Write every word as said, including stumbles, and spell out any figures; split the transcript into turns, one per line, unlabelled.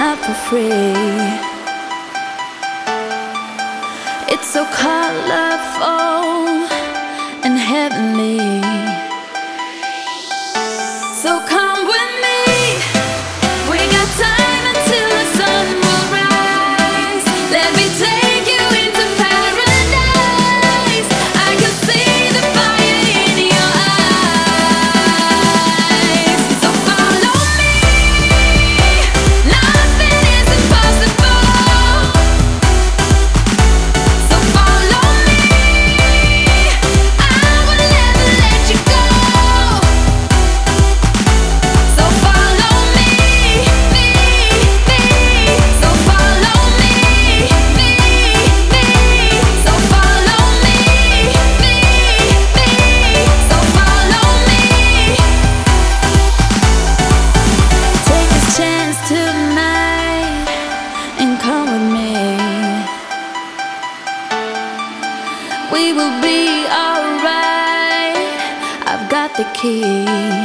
not for free. It's so colorful and heavenly. So come with me. We got time until the sun will rise. Let me take you into paradise. I can see the fire in your eyes. So follow me. Nothing is impossible. So follow me. I will never let you go. So follow me, me, me. So follow me, me, me. So follow me, me, me. So follow me. Take this chance tonight and come with me. We will be alright. I've got the key.